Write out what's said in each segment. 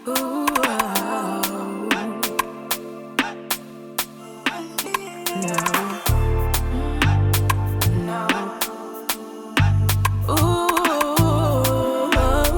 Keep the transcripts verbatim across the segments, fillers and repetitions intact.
Ooh, oh. No. No. Ooh.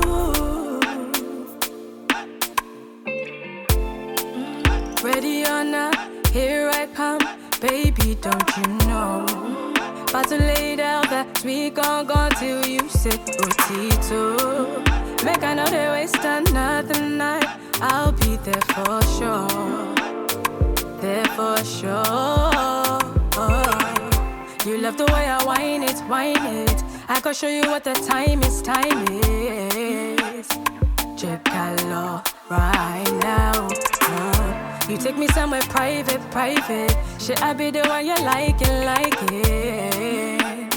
Ready or not, here I come. Baby, don't you know? About to lay down that sweet gon' go till you say Otito. Make I know they waste another night. I'll be there for sure. There for sure. You love the way I whine it, whine it. I can show you what the time is, time is. Chicalo right now. Uh, you take me somewhere private, private. Shit, I be the one you like it, like it.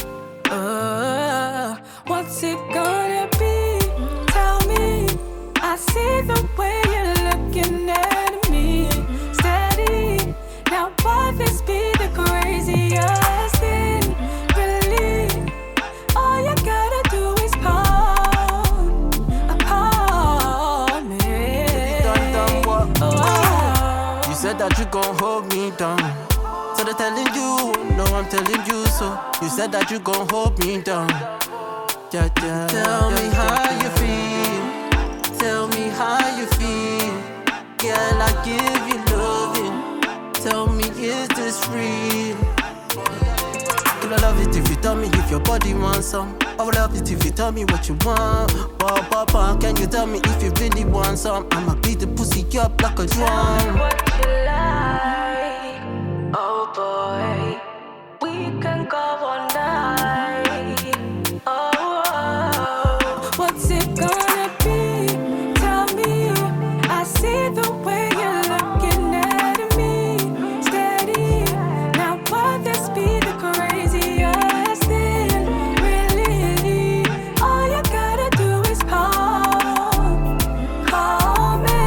Uh, what's it gonna be? Tell me. I see the way you're looking at me. Steady. Now, what this be the craziest thing? Really, all you gotta do is call, call me. Done, done what? Oh. You said that you gon' hold me down. So they're telling you, no, I'm telling you so. You said that you gon' hold me down. Yeah, yeah. Tell me how you feel. Tell me how you feel. Girl, I give you loving. Tell me, is this real? Could I love it if you tell me if your body wants some? I would love it if you tell me what you want. Ba, ba, ba. Can you tell me if you really want some? I'ma beat the pussy up like a drum. What you like? Oh boy, we can go all night. Oh, oh. What's it gonna be? Tell me. I see the way you're looking at me. Steady. Now, what this be the craziest thing? Really, all you gotta do is call, call me.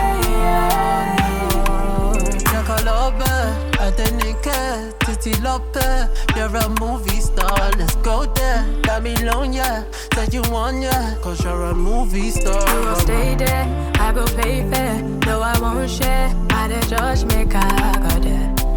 You're a movie star, let's go there. Got me alone, yeah. Said you want, yeah. Cause you're a movie star. You will stay there, I go pay fair. No, I won't share. I the judge make I go there.